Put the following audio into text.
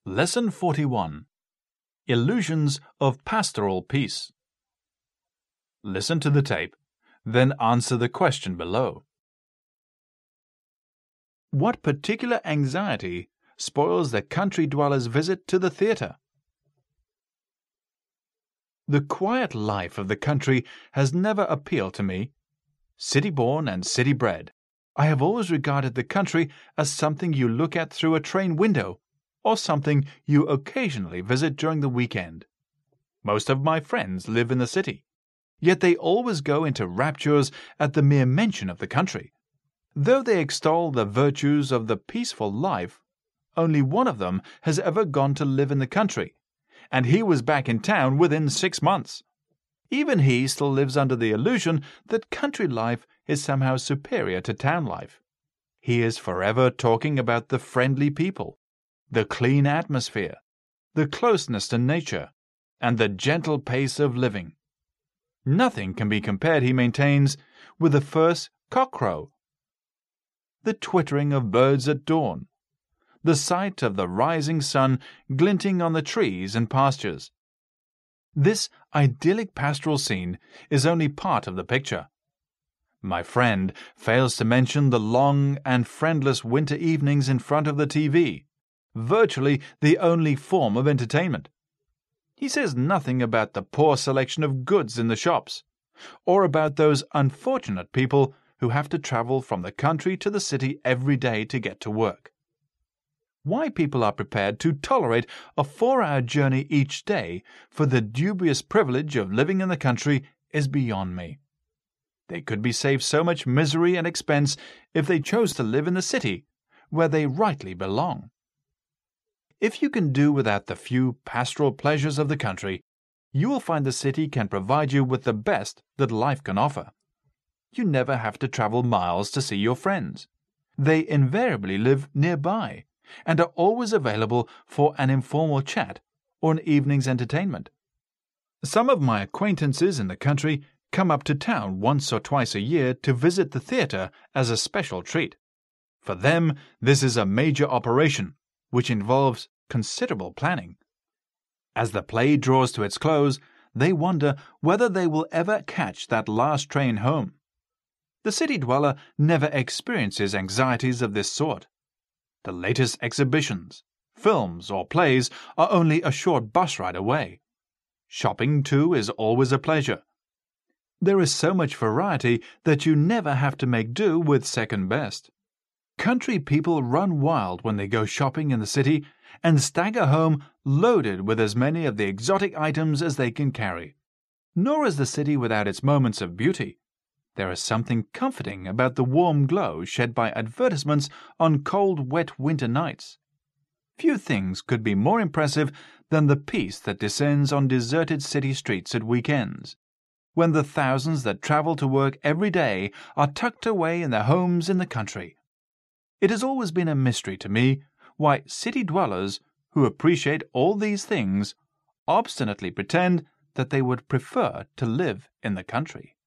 Lesson 41. Illusions of Pastoral Peace. Listen to the tape, then answer the question below. What particular anxiety spoils the country dweller's visit to the theatre? The quiet life of the country has never appealed to me. City-born and city-bred, I have always regarded the country as something you look at through a train window, or something you occasionally visit during the weekend. Most of my friends live in the city, yet they always go into raptures at the mere mention of the country. Though they extol the virtues of the peaceful life, only one of them has ever gone to live in the country, and he was back in town within 6 months. Even he still lives under the illusion that country life is somehow superior to town life. He is forever talking about the friendly people, the clean atmosphere, the closeness to nature, and the gentle pace of living. Nothing can be compared, he maintains, with the first cockcrow, the twittering of birds at dawn, the sight of the rising sun glinting on the trees and pastures. This idyllic pastoral scene is only part of the picture. My friend fails to mention the long and friendless winter evenings in front of the TV, virtually the only form of entertainment. He says nothing about the poor selection of goods in the shops, or about those unfortunate people who have to travel from the country to the city every day to get to work. Why people are prepared to tolerate a 4-hour journey each day for the dubious privilege of living in the country is beyond me. They could be saved so much misery and expense if they chose to live in the city, where they rightly belong. If you can do without the few pastoral pleasures of the country, you will find the city can provide you with the best that life can offer. You never have to travel miles to see your friends. They invariably live nearby, and are always available for an informal chat or an evening's entertainment. Some of my acquaintances in the country come up to town once or twice a year to visit the theatre as a special treat. For them, this is a major operation, which involves considerable planning. As the play draws to its close, they wonder whether they will ever catch that last train home. The city dweller never experiences anxieties of this sort. The latest exhibitions, films, or plays are only a short bus ride away. Shopping, too, is always a pleasure. There is so much variety that you never have to make do with second best. Country people run wild when they go shopping in the city and stagger home loaded with as many of the exotic items as they can carry. Nor is the city without its moments of beauty. There is something comforting about the warm glow shed by advertisements on cold, wet winter nights. Few things could be more impressive than the peace that descends on deserted city streets at weekends, when the thousands that travel to work every day are tucked away in their homes in the country. It has always been a mystery to me why city dwellers, who appreciate all these things, obstinately pretend that they would prefer to live in the country.